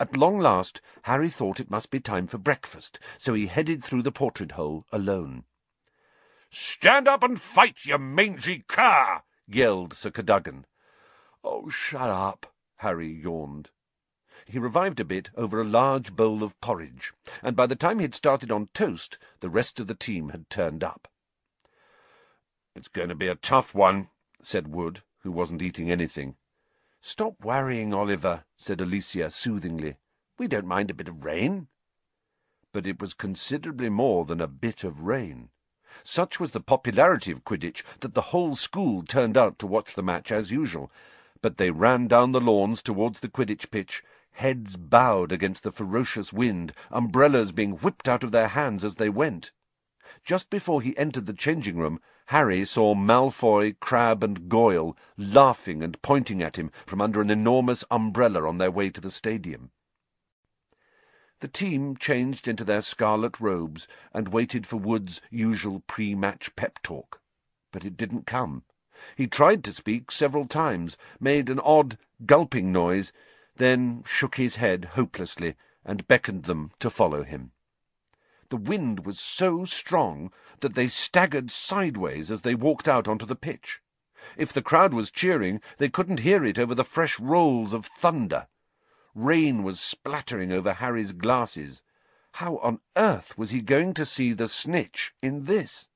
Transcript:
At long last, Harry thought it must be time for breakfast, so he headed through the portrait-hole alone. "Stand up and fight, you mangy cur!" yelled Sir Cadogan. "Oh, shut up," Harry yawned. He revived a bit over a large bowl of porridge, and by the time he had started on toast, the rest of the team had turned up. "It's going to be a tough one," said Wood, who wasn't eating anything. "Stop worrying, Oliver," said Alicia soothingly. "We don't mind a bit of rain." But it was considerably more than a bit of rain. Such was the popularity of Quidditch that the whole school turned out to watch the match as usual, but they ran down the lawns towards the Quidditch pitch, heads bowed against the ferocious wind, umbrellas being whipped out of their hands as they went. Just before he entered the changing-room, Harry saw Malfoy, Crabbe, and Goyle laughing and pointing at him from under an enormous umbrella on their way to the stadium. The team changed into their scarlet robes and waited for Wood's usual pre-match pep talk. But it didn't come. He tried to speak several times, made an odd gulping noise, then shook his head hopelessly and beckoned them to follow him. The wind was so strong that they staggered sideways as they walked out onto the pitch. If the crowd was cheering, they couldn't hear it over the fresh rolls of thunder. Rain was splattering over Harry's glasses. How on earth was he going to see the snitch in this?